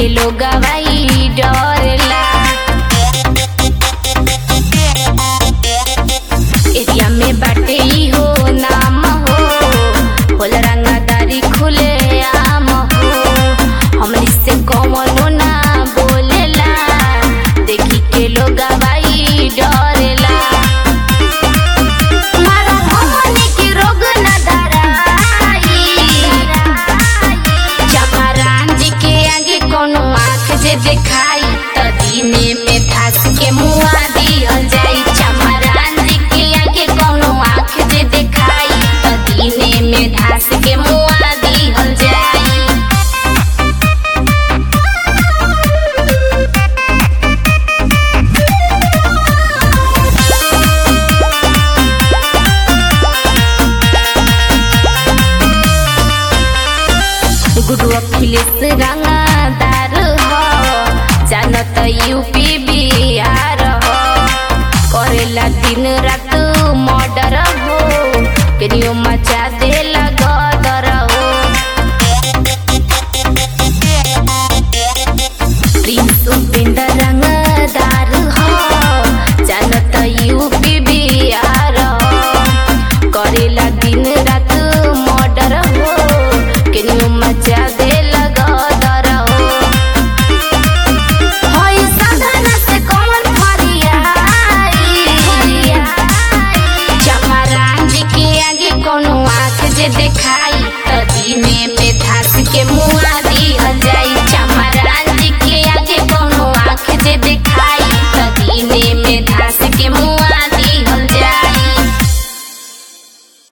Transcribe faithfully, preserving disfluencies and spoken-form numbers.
के लोग गवाई डरेला। एरिया में बाटे ही हो नाम हो, होल रंगदारी खुले आम हो। हमनी से कौनो ना बोलेला, देखी के लोग गवाई डरेला। मारा हमनी के रोग ना धराई, चमरान जी के आगे कोनो आँख जे देखाई त दीने में धस के मुआ दिहल जाई। चमरान जी के आगे कोनो आँख जे देखाई त दीने में धस के मुआ दिहल जाई। गुरु अखिलेश रंगदार हो, जानत यूपी बिहार हो। करेला दिन रात मर्डर हो, केनियो मचा देला गदर हो। प्रिंस उपेंद्र रंगदार हो, जानत यूपी बिहार हो। करेला दिन रात मर्डर हो, केनियो मचा देला गदर हो। होई साधना से कौन फरियाई, चमरान जी के आगे कोनो आँख जे देखाई त दीने